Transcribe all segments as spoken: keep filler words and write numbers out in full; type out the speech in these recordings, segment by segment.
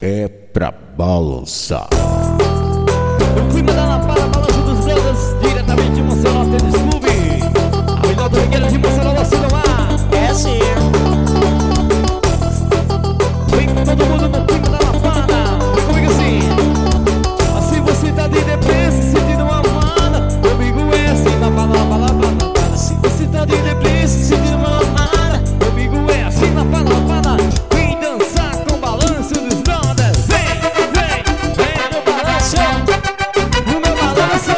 É pra balançar. O clima da Lapada, balanço dos brothers, diretamente de Maceió Tênis Clube. A melhor do Rigueiro de Maceió, você não há. É sim. Vem com todo mundo no clima da Lapada. Vem comigo assim. Assim você tá de depressa, se sentindo uma amada. Comigo é assim, na bala, bala, bala. Se você tá de depressa, se sentindo uma amada. Comigo é assim, na bala, bala. Vem dançar com o balanço dos brothers. Vem, vem, vem no balanço. No meu balanço.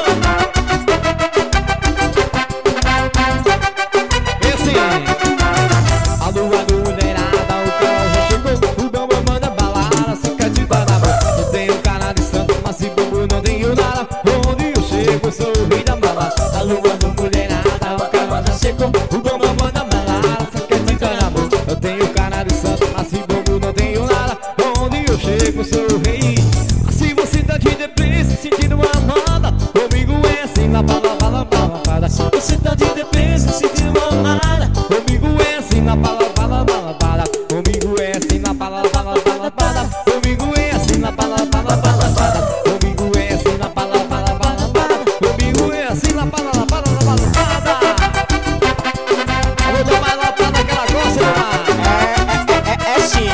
E assim. A lua do mulherada, o carro já chegou. O bamba manda balada, saca de danado. Eu tenho cara de santo, mas se bobo não tenho nada. Onde eu chego, eu sou o rei da balada. A lua do mulherada, o carro já chegou. O bamba manda balada, saca de danado. Eu tenho cara de santo, mas se bobo não tenho nada. Onde eu chego, eu sou o rei. Assim você tá de depressa, sentindo uma amada. Comigo é assim, na bala, bala, bala, bala. Você tá de depressa, sentindo uma amada. Comigo é assim, na bala, bala, bala, bala. Comigo é assim, na bala, bala, bala, bala. Comigo é assim, na bala, bala, bala, bala. Comigo é assim, na bala, bala, bala, bala. Comigo é assim, na bala, bala, bala, bala. Alô, toma lá, para que ela gosta, É, é, é, é sim.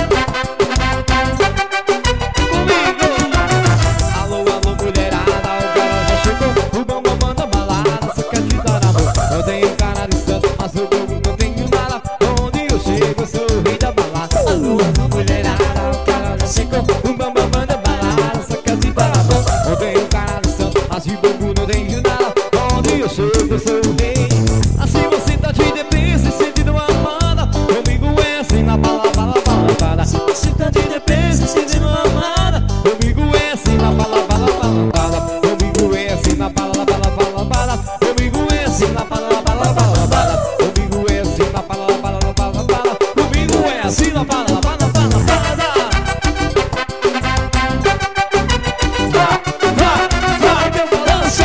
comigo. Alô, alô, mulherada, o cara já chegou. O bamba manda balada, saca de danado. Eu tenho cara de santo, mas eu não tenho nada. Onde eu chego, eu sou o rei da balada. Alô, alô, mulherada, o cara já chegou. O bamba manda balada, saca de danado. Eu tenho cara de santo, mas de bobo não tenho nada. Onde eu chego, eu sou o rei. Assim você tá de depressa, sentindo uma amada. Comigo é assim, na bala, bala, bala, bala. Se você tá de depressa, sentindo uma amada. Comigo é assim, na bala, bala, bala, bala. Comigo é assim, na bala, bala, bala, bala. Comigo é assim, na bala, bala, bala, bala. Comigo é assim, na bala, bala, bala, bala. Comigo é assim, na bala, bala, bala, bala. Vai, vai, vai, meu balanço.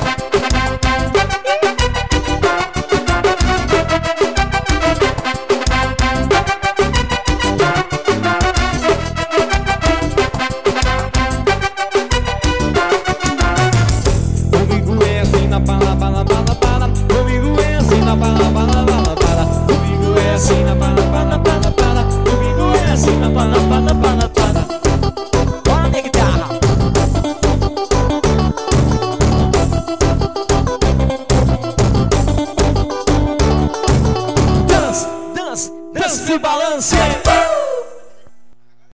Comigo é assim na bala, bala, bala, bala. Comigo é assim na bala, bala, bala, bala. Comigo é assim na bala, bala, bala, bala. Comigo é assim na bala, bala, bala,